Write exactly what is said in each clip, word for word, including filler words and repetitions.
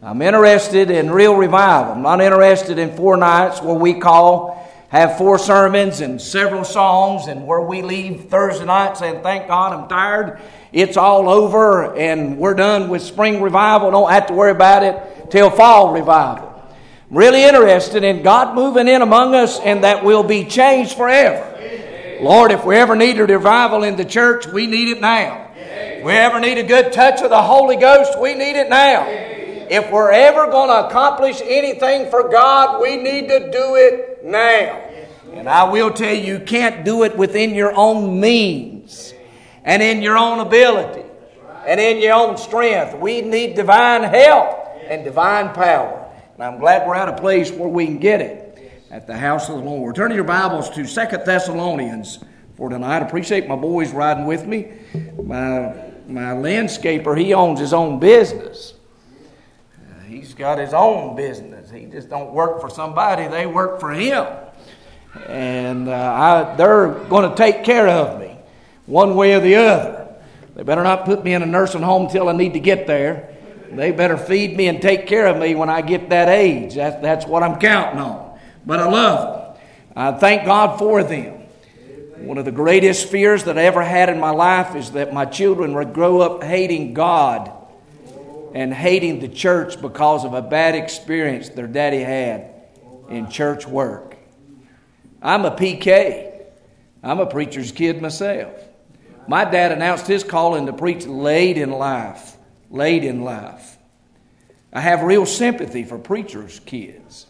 I'm interested in real revival. I'm not interested in four nights where we call, have four sermons and several songs, and where we leave Thursday night saying, thank God, I'm tired. It's all over and we're done with spring revival. Don't have to worry about it till fall revival. I'm really interested in God moving in among us, and that we'll be changed forever. Lord, if we ever need a revival in the church, we need it now. If we ever need a good touch of the Holy Ghost, we need it now. If we're ever going to accomplish anything for God, we need to do it now. And I will tell you, you can't do it within your own means and in your own ability and in your own strength. We need divine help and divine power. And I'm glad we're at a place where we can get it at the house of the Lord. Turn your Bibles to Second Thessalonians for tonight. I appreciate my boys riding with me. My, my landscaper, he owns his own business. Uh, he's got his own business. He just don't work for somebody. They work for him. And uh, I, they're going to take care of me one way or the other. They better not put me in a nursing home until I need to get there. They better feed me and take care of me when I get that age. That's, that's what I'm counting on. But I love them. I thank God for them. One of the greatest fears that I ever had in my life is that my children would grow up hating God and hating the church because of a bad experience their daddy had in church work. I'm a P K. I'm a preacher's kid myself. My dad announced his calling to preach late in life. Late in life. I have real sympathy for preachers' kids.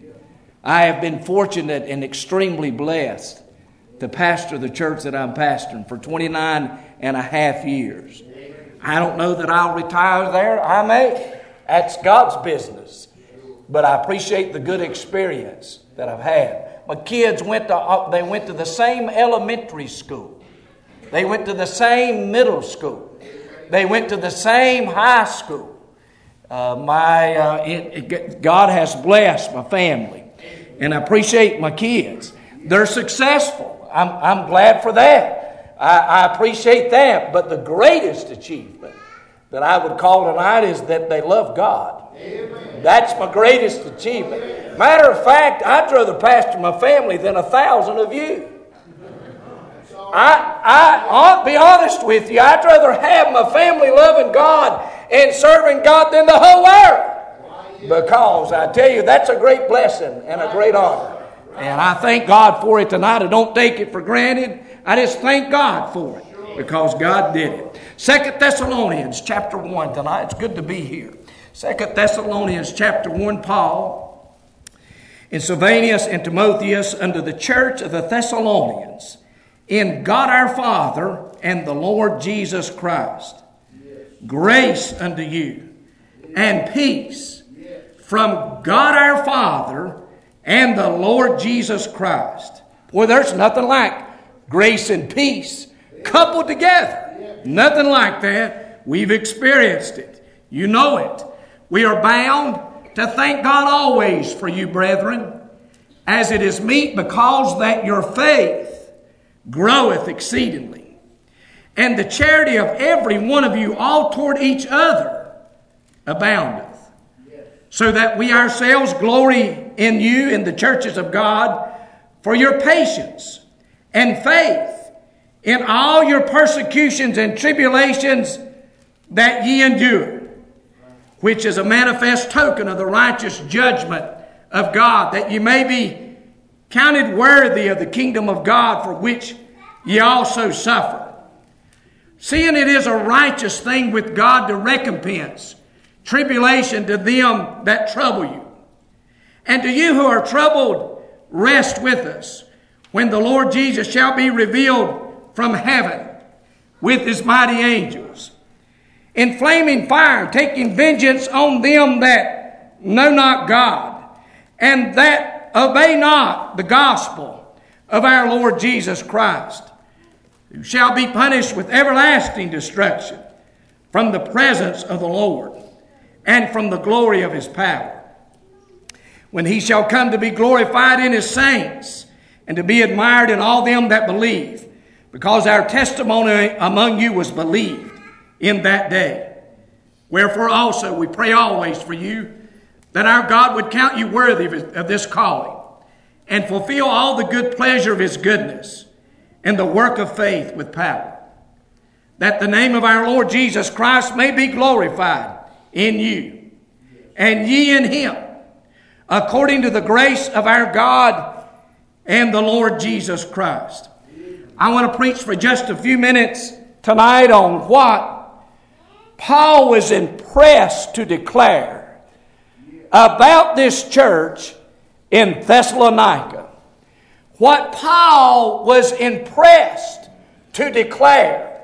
I have been fortunate and extremely blessed to pastor the church that I'm pastoring for twenty-nine and a half years. I don't know that I'll retire there. I may. That's God's business. But I appreciate the good experience that I've had. My kids went to, they went to the same elementary school. They went to the same middle school. They went to the same high school. Uh, my uh, it, it, God has blessed my family. And I appreciate my kids. They're successful. I'm, I'm glad for that. I, I appreciate that. But the greatest achievement that I would call tonight is that they love God. Amen. That's my greatest achievement. Matter of fact, I'd rather pastor my family than a thousand of you. I, I, I'll be honest with you, I'd rather have my family loving God and serving God than the whole world. Because I tell you, that's a great blessing and a great honor. And I thank God for it tonight. I don't take it for granted. I just thank God for it because God did it. Second Thessalonians chapter one tonight. It's good to be here. Second Thessalonians chapter one, Paul and Silvanus and Timotheus unto the church of the Thessalonians, in God our Father and the Lord Jesus Christ. Grace unto you and peace from God our Father and the Lord Jesus Christ. Boy, there's nothing like grace and peace coupled together. Nothing like that. We've experienced it. You know it. We are bound to thank God always for you, brethren, as it is meet, because that your faith groweth exceedingly, and the charity of every one of you all toward each other aboundeth, so that we ourselves glory in you in the churches of God for your patience and faith in all your persecutions and tribulations that ye endure, which is a manifest token of the righteous judgment of God, that ye may be counted worthy of the kingdom of God, for which ye also suffer. Seeing it is a righteous thing with God to recompense tribulation to them that trouble you. And to you who are troubled, rest with us, when the Lord Jesus shall be revealed from heaven with his mighty angels, in flaming fire, taking vengeance on them that know not God, and that obey not the gospel of our Lord Jesus Christ, who shall be punished with everlasting destruction from the presence of the Lord and from the glory of his power, when he shall come to be glorified in his saints and to be admired in all them that believe, because our testimony among you was believed in that day. Wherefore also we pray always for you, that our God would count you worthy of this calling, and fulfill all the good pleasure of his goodness, and the work of faith with power, that the name of our Lord Jesus Christ may be glorified in you, and ye in him, according to the grace of our God and the Lord Jesus Christ. I want to preach for just a few minutes tonight on what Paul was impressed to declare about this church in Thessalonica. What Paul was impressed to declare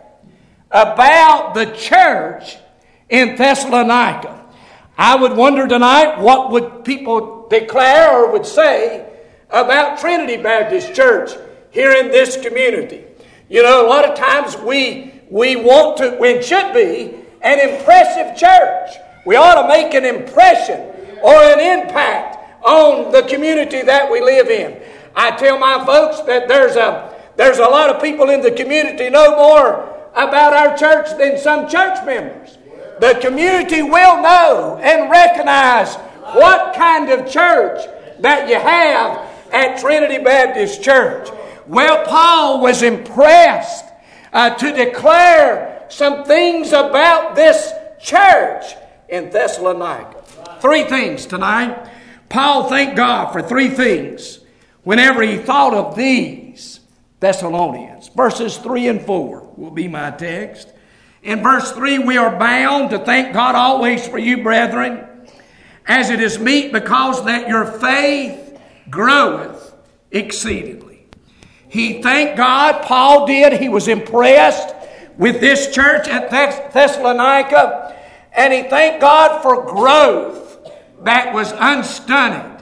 about the church in Thessalonica. I would wonder tonight, what would people declare or would say about Trinity Baptist Church here in this community? You know, a lot of times we we want to, we should be an impressive church. We ought to make an impression or an impact on the community that we live in. I tell my folks that there's a there's a lot of people in the community know more about our church than some church members. The community will know and recognize what kind of church that you have at Trinity Baptist Church. Well, Paul was impressed uh, to declare some things about this church in Thessalonica. Three things tonight. Paul thanked God for three things whenever he thought of these Thessalonians. Verses three and four will be my text. In verse three, we are bound to thank God always for you, brethren, as it is meet, because that your faith groweth exceedingly. He thanked God, Paul did. He was impressed with this church at Thessalonica, and he thanked God for growth that was unstunted.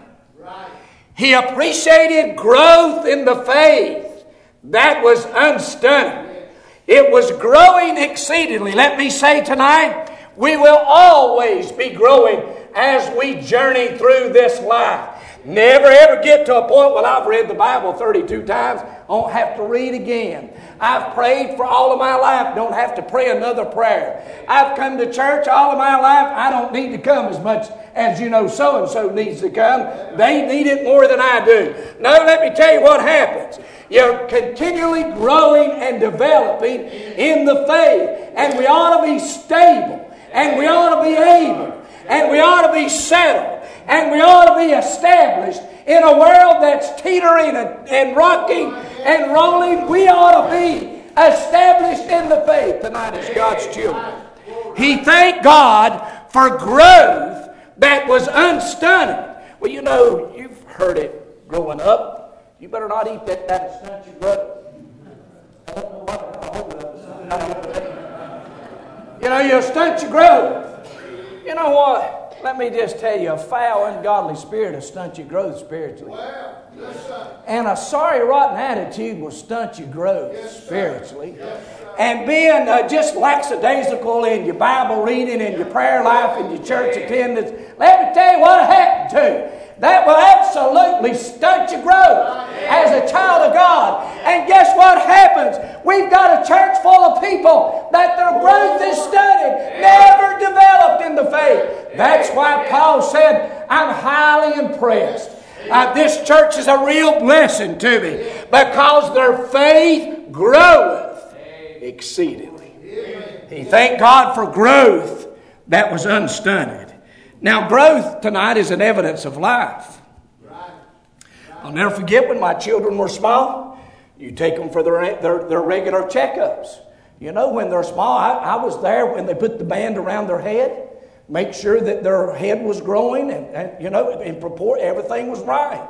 He appreciated growth in the faith that was unstunted. It was growing exceedingly. Let me say tonight, we will always be growing as we journey through this life. Never ever get to a point, well, I've read the Bible thirty-two times, I don't have to read again. I've prayed for all of my life, don't have to pray another prayer. I've come to church all of my life, I don't need to come as much as you know so-and-so needs to come. They need it more than I do. No, let me tell you what happens. You're continually growing and developing in the faith. And we ought to be stable. And we ought to be able. And we ought to be settled. And we ought to be established in a world that's teetering and, and rocking and rolling. We ought to be established in the faith tonight as God's children. He thanked God for growth that was unstunted. Well, you know, you've heard it growing up. You better not eat that, that'll stunt your growth. You know, you'll stunt your growth. You know what? Let me just tell you, a foul, ungodly spirit will stunt your growth spiritually. And a sorry, rotten attitude will stunt your growth spiritually. And being uh, just lackadaisical in your Bible reading and your prayer life and your church attendance, let me tell you what happened to you. That will absolutely stunt your growth as a child of God. And guess what happens? We've got a church full of people that their growth is stunted, never developed in the faith. That's why Paul said, I'm highly impressed. Uh, this church is a real blessing to me because their faith groweth exceedingly. He thanked God for growth that was unstunted. Now, growth tonight is an evidence of life. I'll never forget when my children were small. You take them for their, their, their regular checkups. You know, when they're small, I, I was there when they put the band around their head. Make sure that their head was growing and, and you know, in purport, everything was right.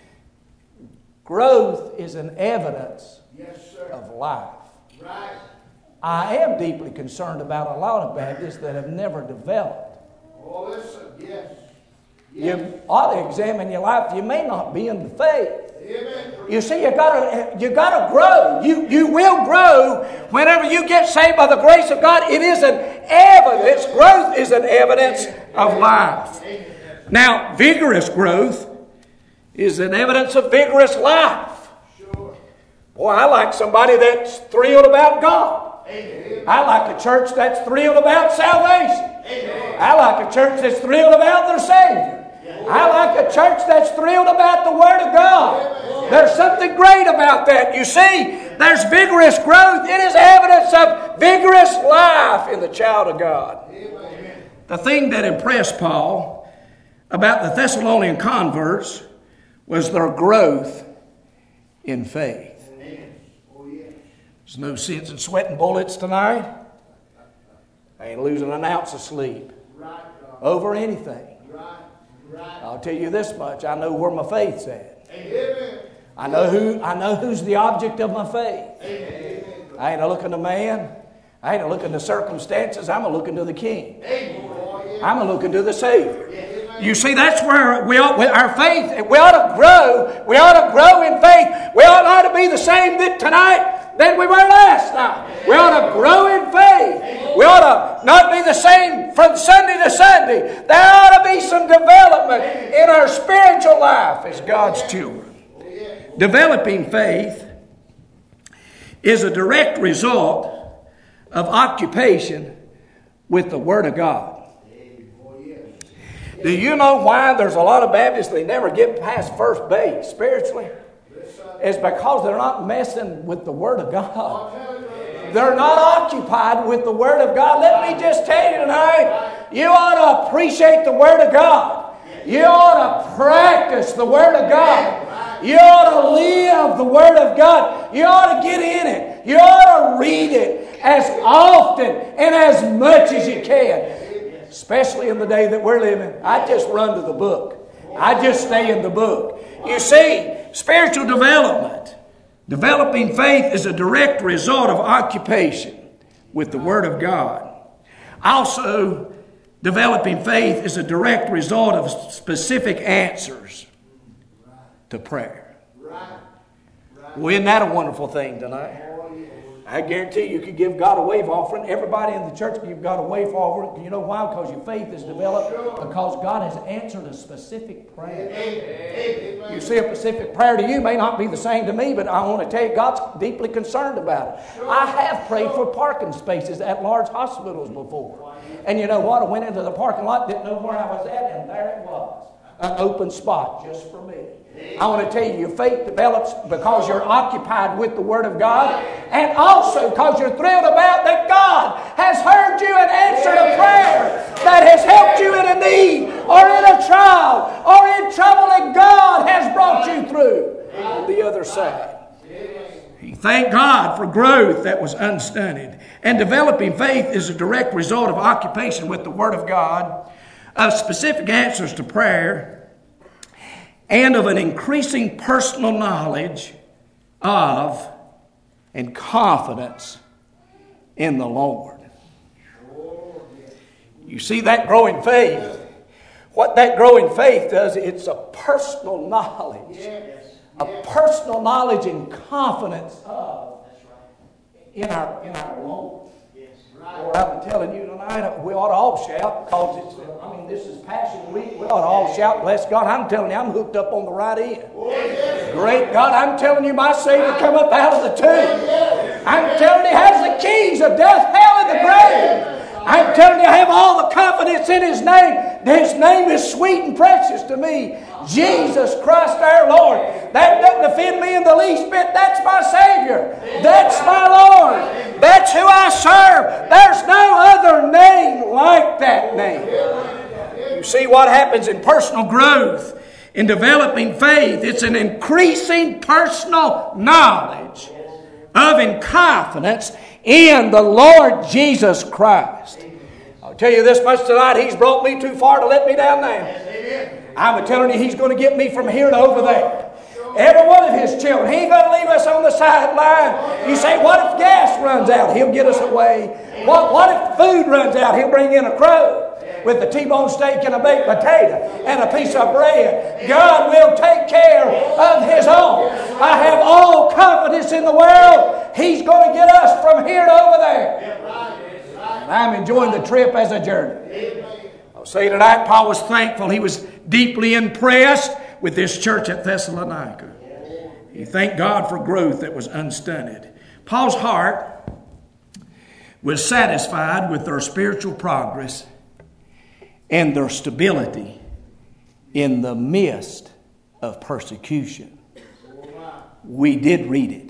Growth is an evidence yes, sir. Of life. Right. I am deeply concerned about a lot of Baptists that have never developed. Oh, listen, yes. yes. You ought to examine your life. You may not be in the faith. Amen. You see, you gotta you gotta grow. You you will grow whenever you get saved by the grace of God. It is an evidence. Growth is an evidence of life. Now, vigorous growth is an evidence of vigorous life. Boy, I like somebody that's thrilled about God. I like a church that's thrilled about salvation. I like a church that's thrilled about their Savior. I like a church that's thrilled about the Word of God. There's something great about that. You see, there's vigorous growth. It is evidence of vigorous life in the child of God. The thing that impressed Paul about the Thessalonian converts was their growth in faith. There's no sense in sweating bullets tonight. I ain't losing an ounce of sleep over anything. I'll tell you this much. I know where my faith's at. I know who. I know who's the object of my faith. I ain't a looking to man. I ain't a looking to circumstances. I'm a looking to the King. I'm a looking to the Savior. You see, that's where we ought, our faith, we ought to grow. We ought to grow in faith. We ought not to be the same that tonight than we were last night. We ought to grow in faith. We ought to not be the same from Sunday to Sunday. There ought to be some development in our spiritual life as God's children. Developing faith is a direct result of occupation with the Word of God. Do you know why there's a lot of Baptists that never get past first base spiritually? It's because they're not messing with the Word of God. They're not occupied with the Word of God. Let me just tell you tonight, you ought to appreciate the Word of God. You ought to practice the Word of God. You ought to live the Word of God. You ought to get in it. You ought to read it as often and as much as you can. Especially in the day that we're living. I just run to the book. I just stay in the book. You see, spiritual development, developing faith is a direct result of occupation with the Word of God. Also, developing faith is a direct result of specific answers to prayer. Well, isn't that a wonderful thing tonight? I guarantee you could give God a wave offering. Everybody in the church can give God a wave offering. You know why? Because your faith is developed. Because God has answered a specific prayer. You see, a specific prayer to you may not be the same to me, but I want to tell you, God's deeply concerned about it. I have prayed for parking spaces at large hospitals before. And you know what? I went into the parking lot, didn't know where I was at, and there it was. An open spot just for me. I want to tell you, your faith develops because you're occupied with the Word of God, and also because you're thrilled about that God has heard you and answered a prayer that has helped you in a need or in a trial or in trouble, and God has brought you through on the other side. Thank God for growth that was unstunted. And developing faith is a direct result of occupation with the Word of God, of specific answers to prayer, and of an increasing personal knowledge of and confidence in the Lord. You see, that growing faith, what that growing faith does, it's a personal knowledge. A personal knowledge and confidence of in our, in our Lord. Lord, I'm telling you tonight, we ought to all shout, because it's, I mean, this is Passion Week. We ought to all shout, bless God. I'm telling you, I'm hooked up on the right end. Great God, I'm telling you, my Savior come up out of the tomb. I'm telling you, he has the keys of death, hell, and the grave. I'm telling you, I have all the confidence in His name. His name is sweet and precious to me. Jesus Christ our Lord. That doesn't offend me in the least bit. That's my Savior. That's my Lord. That's who I serve. There's no other name like that name. You see what happens in personal growth, in developing faith. It's an increasing personal knowledge of and confidence in the Lord Jesus Christ. I'll tell you this much tonight, He's brought me too far to let me down there. I'm telling you, He's going to get me from here to over there. Every one of His children, He ain't going to leave us on the sideline. You say, what if gas runs out? He'll get us away. What, what if food runs out? He'll bring in a crow with a T-bone steak and a baked potato and a piece of bread. God will take care of His own. I have all confidence in the world. He's going to get us from here to over there. And I'm enjoying the trip as a journey. I'll say tonight, Paul was thankful. He was deeply impressed with this church at Thessalonica. He thanked God for growth that was unstunted. Paul's heart was satisfied with their spiritual progress and their stability in the midst of persecution. We did read it.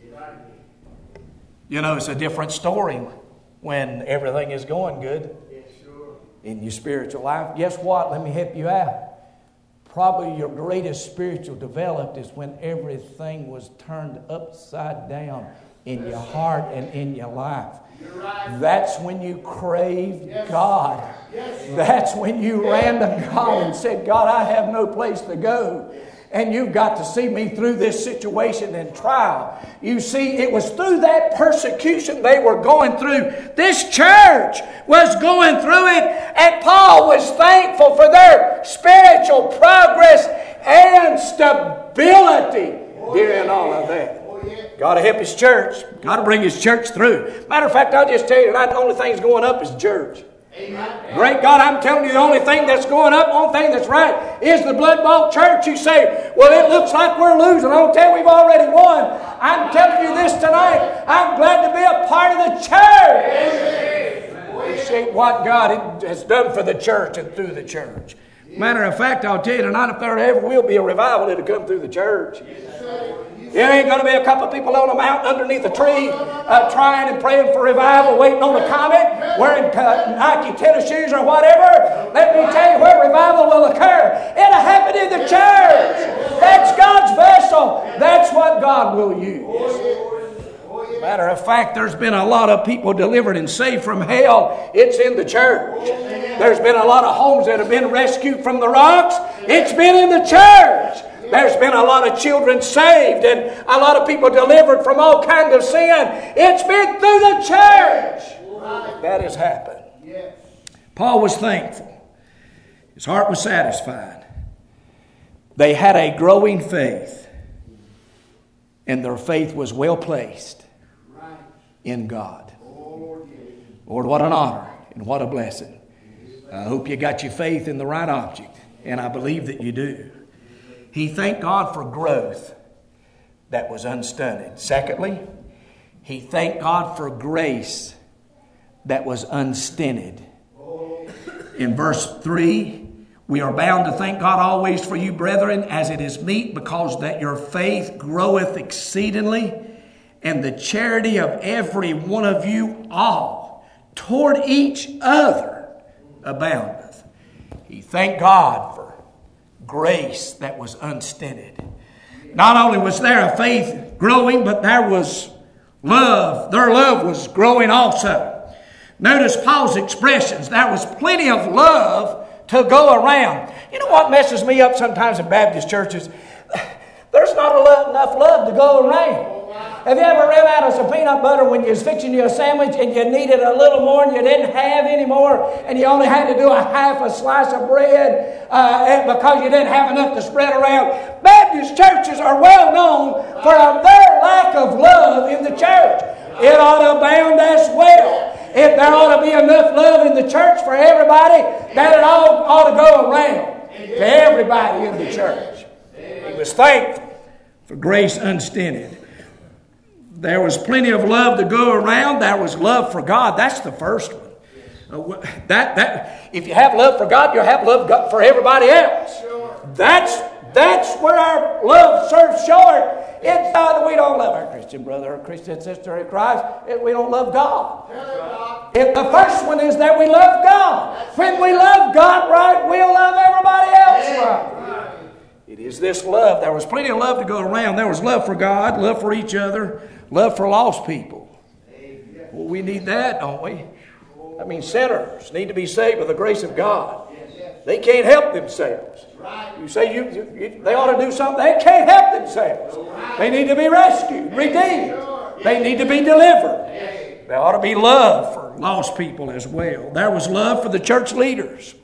You know, it's a different story when everything is going good in your spiritual life. Guess what? Let me help you out. Probably your greatest spiritual development is when everything was turned upside down in your heart and in your life. That's when you craved God. That's when you ran to God and said, God, I have no place to go. And you've got to see me through this situation and trial. You see, it was through that persecution they were going through. This church was going through it, and Paul was thankful for their spiritual progress and stability during all of that. Got to help His church. Got to bring His church through. Matter of fact, I'll just tell you tonight, the only thing that's going up is the church. Amen. Great God, I'm telling you, the only thing that's going up, the only thing that's right, is the blood-bought church. You say, well, it looks like we're losing. I don't tell you we've already won. I'm telling you this tonight. I'm glad to be a part of the church. Appreciate what God has done for the church and through the church. Matter of fact, I'll tell you tonight, if there ever will be a revival, it'll come through the church. There ain't going to be a couple of people on a mountain underneath a tree uh, trying and praying for revival, waiting on a comet, wearing uh, Nike tennis shoes or whatever. Let me tell you where revival will occur. It'll happen in the church. That's God's vessel. That's what God will use. Matter of fact, there's been a lot of people delivered and saved from hell. It's in the church. There's been a lot of homes that have been rescued from the rocks. It's been in the church. There's been a lot of children saved and a lot of people delivered from all kinds of sin. It's been through the church that has happened. Paul was thankful. His heart was satisfied. They had a growing faith, and their faith was well placed in God. Lord, what an honor and what a blessing. I hope you got your faith in the right object, and I believe that you do. He thanked God for growth that was unstunted. Secondly, he thanked God for grace that was unstinted. In verse three, we are bound to thank God always for you, brethren, as it is meet, because that your faith groweth exceedingly, and the charity of every one of you all toward each other aboundeth. He thanked God for grace that was unstinted. Not only was there a faith growing, but there was love. Their love was growing also. Notice Paul's expressions. There was plenty of love to go around. You know what messes me up sometimes in Baptist churches? There's not enough love to go around. Have you ever ran out of some peanut butter when you was fixing you a sandwich and you needed a little more and you didn't have any more and you only had to do a half a slice of bread uh, because you didn't have enough to spread around? Baptist churches are well known for their lack of love in the church. It ought to abound as well. If there ought to be enough love in the church for everybody, that it all ought to go around to everybody in the church. He was thankful for grace unstinted. There was plenty of love to go around. There was love for God. That's the first one. Uh, that that if you have love for God, you'll have love for everybody else. That's that's where our love serves short. It's not that we don't love our Christian brother or Christian sister in Christ. It, we don't love God. If the first one is that we love God. When we love God right, we'll love everybody else right. It is this love. There was plenty of love to go around. There was love for God, love for each other, love for lost people. Well, we need that, don't we? I mean, sinners need to be saved by the grace of God. They can't help themselves. You say you, you, you, they ought to do something. They can't help themselves. They need to be rescued, redeemed. They need to be delivered. There ought to be love for lost people as well. There was love for the church leaders.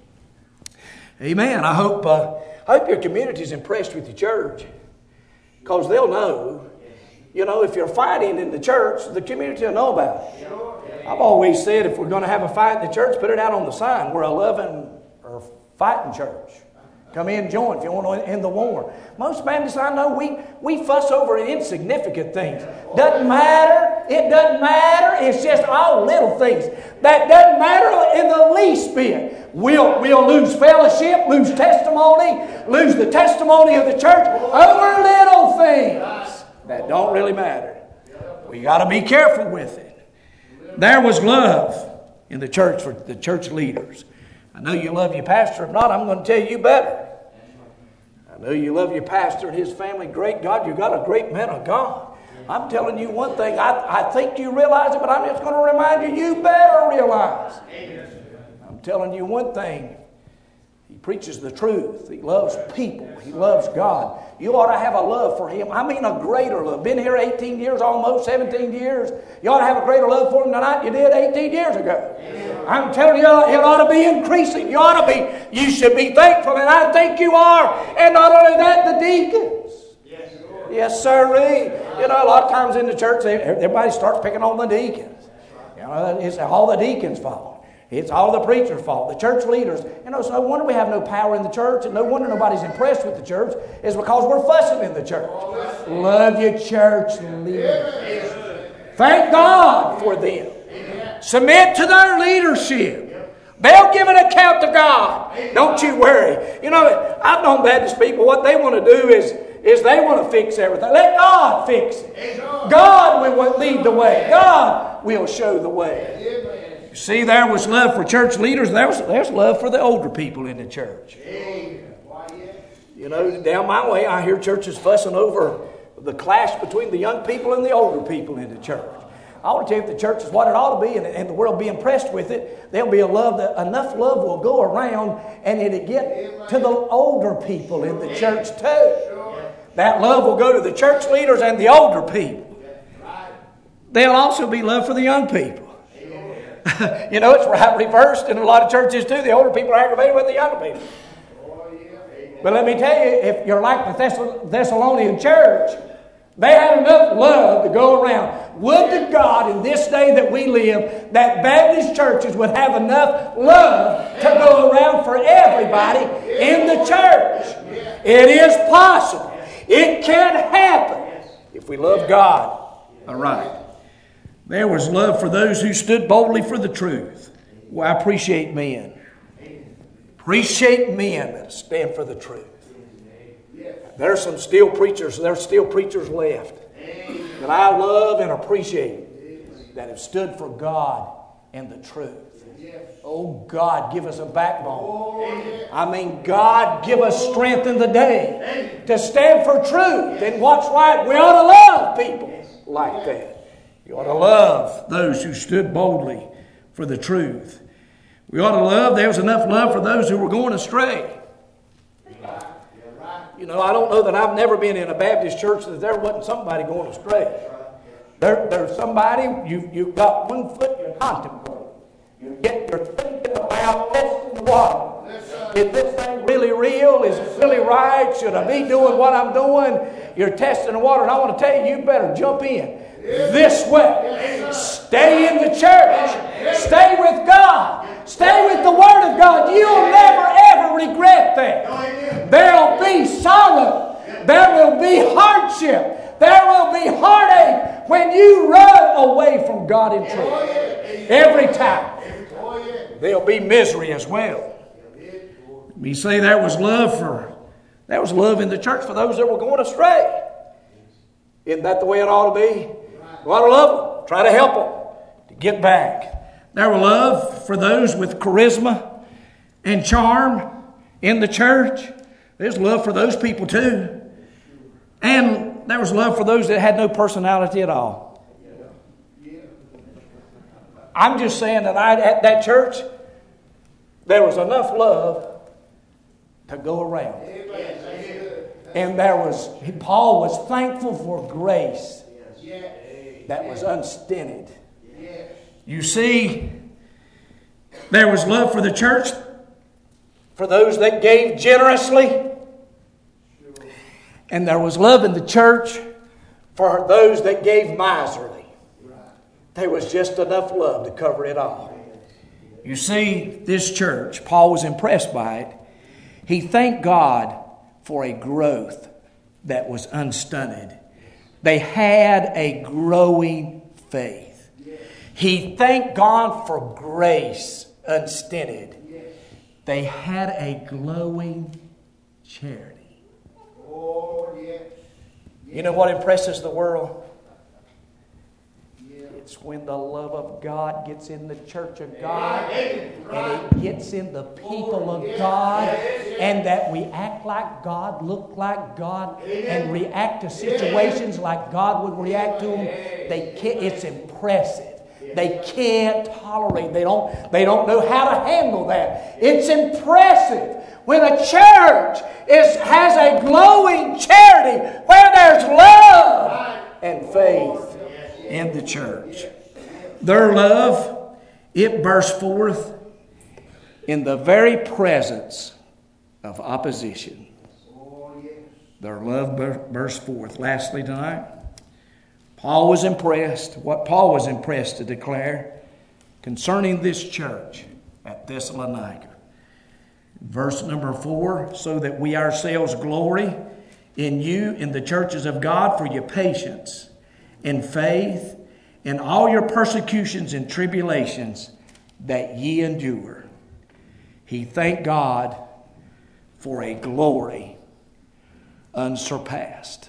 Amen. I hope, uh, I hope your community is impressed with your church, because they'll know. You know, if you're fighting in the church, the community will know about it. I've always said if we're going to have a fight in the church, put it out on the sign. We're a loving or fighting church. Come in and join if you want to end the war. Most Baptists I know, we, we fuss over insignificant things. Doesn't matter It doesn't matter. It's just all little things. That doesn't matter in the least bit. We'll, we'll lose fellowship, lose testimony, lose the testimony of the church over little things that don't really matter. We got to be careful with it. There was love in the church for the church leaders. I know you love your pastor. If not, I'm going to tell you better. I know you love your pastor and his family. Great God, you got a great man of God. I'm telling you one thing. I, I think you realize it, but I'm just going to remind you, you better realize. I'm telling you one thing. He preaches the truth. He loves people. He loves God. You ought to have a love for Him. I mean a greater love. Been here eighteen years, almost seventeen years. You ought to have a greater love for Him tonight you did eighteen years ago. I'm telling you, it ought to be increasing. You ought to be, you should be thankful, and I think you are. And not only that, the deacons. Yes, sir. You know, a lot of times in the church, everybody starts picking on the deacons. You know, it's all the deacons' fault. It's all the preacher's fault, the church leaders. You know, it's no wonder we have no power in the church, and no wonder nobody's impressed with the church. It's because we're fussing in the church. Love your church leaders. Thank God for them. Submit to their leadership. They'll give an account to God. Don't you worry. You know, I've known Baptist people, what they want to do is, is they want to fix everything. Let God fix it. God will lead the way. God will show the way. You see, there was love for church leaders. There was, there's love for the older people in the church. You know, down my way, I hear churches fussing over the clash between the young people and the older people in the church. I want to tell you, if the church is what it ought to be, and, and the world be impressed with it, there'll be a love that enough love will go around, and it'll get to the older people in the church too. That love will go to the church leaders and the older people. There'll also be love for the young people. You know, it's right reversed in a lot of churches too. The older people are aggravated with the younger people. But let me tell you, if you're like the Thess- Thessalonian church, they had enough love to go around. Would to God in this day that we live that Baptist churches would have enough love to go around for everybody in the church. It is possible. It can happen if we love God. All right. There was love for those who stood boldly for the truth. Well, I appreciate men. Appreciate men that stand for the truth. There's some still preachers, there's still preachers left that I love and appreciate that have stood for God and the truth. Oh, God, give us a backbone. I mean, God, give us strength in the day to stand for truth and what's right. We ought to love people like that. You ought to love those who stood boldly for the truth. We ought to love, there was enough love for those who were going astray. You know, I don't know that I've never been in a Baptist church that there wasn't somebody going astray. There, there's somebody, you, you've got one foot, you're contemplating. You get your thinking about testing the water. Is this thing really real? Is it really right? Should I be doing what I'm doing? You're testing the water, and I want to tell you, you better jump in this way. Stay in the church. Stay with God. Stay with the Word of God. You'll never ever regret that. There'll be sorrow. There will be hardship. There will be heartache when you run away from God in truth. Every time. There'll be misery as well. We say there was love for, there was love in the church for those that were going astray. Isn't that the way it ought to be? We ought to love them. Try to help them to get back. There was love for those with charisma and charm in the church. There's love for those people too. And there was love for those that had no personality at all. I'm just saying that I, at that church, there was enough love to go around. And there was, Paul was thankful for grace that was unstinted. You see, there was love for the church, for those that gave generously. And there was love in the church for those that gave miserly. There was just enough love to cover it all. You see, this church, Paul was impressed by it. He thanked God for a growth that was unstunted. They had a growing faith. He thanked God for grace unstinted. They had a glowing charity. Oh, yes. You know what impresses the world? It's when the love of God gets in the church of God and it gets in the people of God, and that we act like God, look like God, and react to situations like God would react to them. They can't, it's impressive. They can't tolerate. They don't, they don't know how to handle that. It's impressive when a church is, has a glowing charity where there's love and faith in the church. Their love, it burst forth in the very presence of opposition. Their love burst forth. Lastly tonight, Paul was impressed, what Paul was impressed to declare concerning this church at Thessalonica. Verse number four, so that we ourselves glory in you in the churches of God for your patience and faith in all your persecutions and tribulations that ye endure. He thanked God for a glory unsurpassed.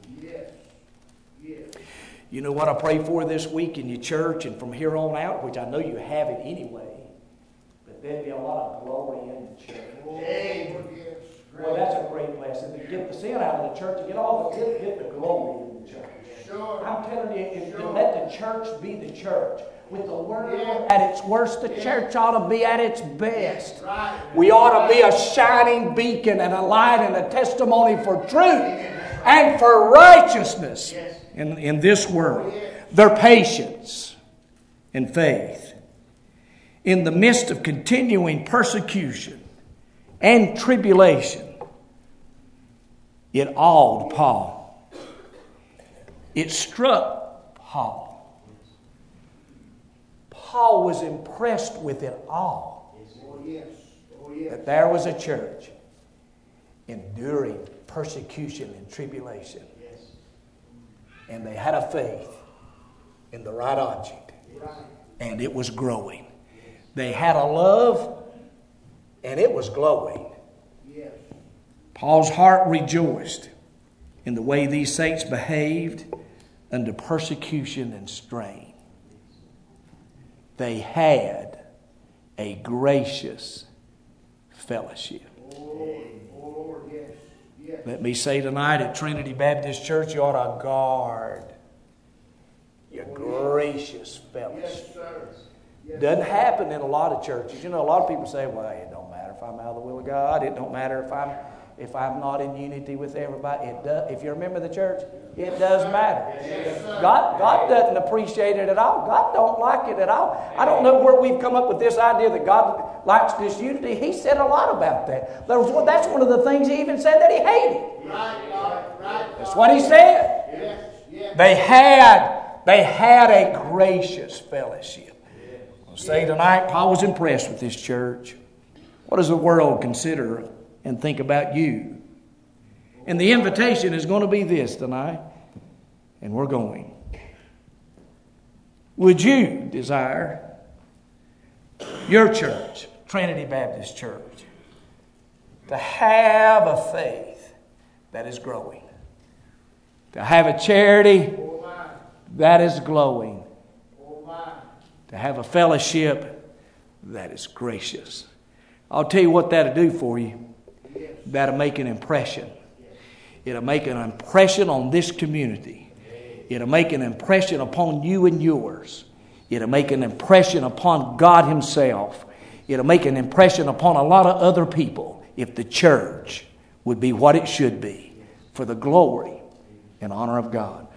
You know what I pray for this week in your church and from here on out, which I know you have it anyway, but there'd be a lot of glory in the church. Well, that's a great blessing. To get the sin out of the church, to get all the get, get the glory in the church. Sure. I'm telling you, if Sure. to let the church be the church. With the word at its worst, the church ought to be at its best. Right. We ought to be a shining beacon and a light and a testimony for truth and for righteousness in, in this world. Their patience and faith in the midst of continuing persecution and tribulation, it awed Paul. It struck Paul. Paul was impressed with it all. Oh, yes. Oh, yes. That there was a church enduring persecution and tribulation. Yes. And they had a faith in the right object. Right. And it was growing. They had a love, and it was glowing. Yes. Paul's heart rejoiced in the way these saints behaved under persecution and strain. They had a gracious fellowship. Oh, oh Lord, yes. Yes. Let me say tonight at Trinity Baptist Church, you ought to guard your gracious fellowship. Yes, sir. Yes, Doesn't sir. happen in a lot of churches. You know, a lot of people say, well, it don't matter if I'm out of the will of God. It don't matter if I'm if I'm not in unity with everybody. It does. If you're a member of the church, it does matter. Yes, sir. God, God doesn't appreciate it at all. God don't like it at all. I don't know where we've come up with this idea that God likes disunity. He said a lot about that. There was one, that's one of the things he even said that he hated. Right, God. Right. That's what he said. Yes. Yes. They had, they had a gracious fellowship. I'll say tonight, Paul was impressed with this church. What does the world consider and think about you? And the invitation is going to be this tonight, and we're going. Would you desire your church, Trinity Baptist Church, to have a faith that is growing? To have a charity Oh, my. that is glowing? Oh, my. To have a fellowship that is gracious? I'll tell you what that'll do for you. Yes. That'll make an impression. It'll make an impression on this community. It'll make an impression upon you and yours. It'll make an impression upon God Himself. It'll make an impression upon a lot of other people if the church would be what it should be for the glory and honor of God.